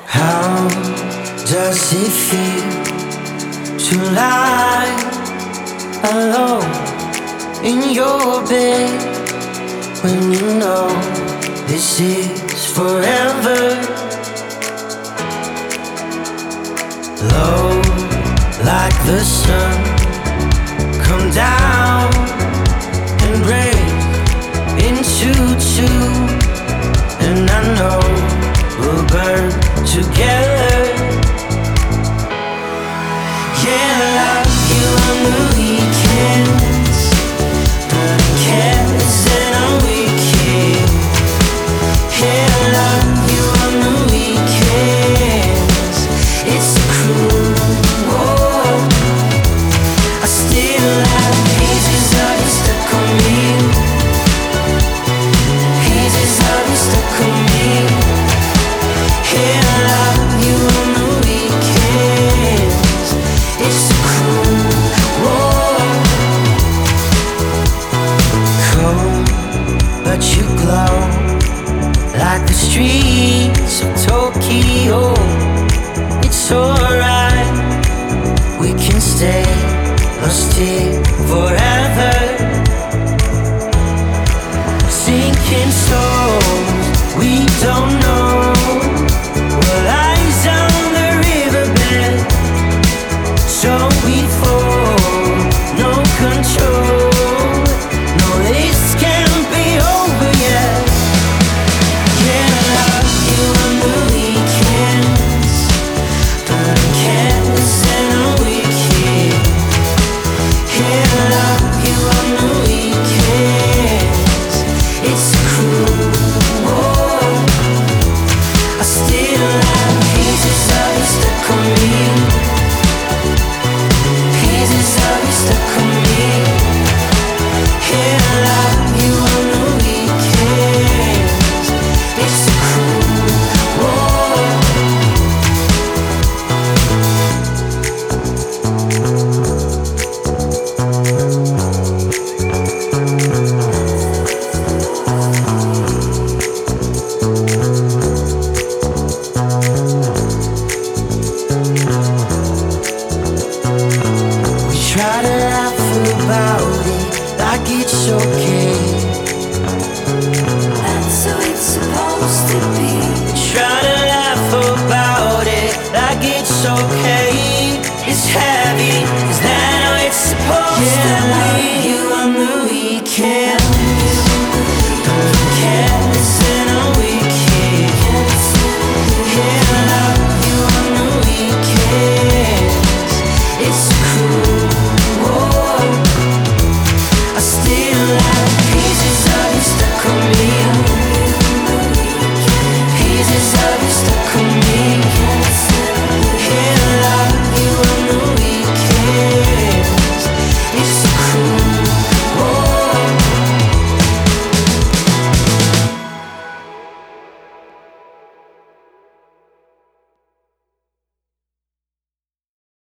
How does it feel to lie alone in your bed when you know this is forever? Low like the sun, come down and break into two, and I know we'll burn together. Yeah, I love you on the weekends, but I can't listen on weekend. Yeah, I love you on the weekends. It's a cruel war. I still have pieces of you stuck on me, pieces of you stuck on me. Yeah, I love you on the weekends. It's a cruel war. Cold, but you glow like the streets of Tokyo. It's alright, we can stay lost here forever. Sinking souls, we don't know.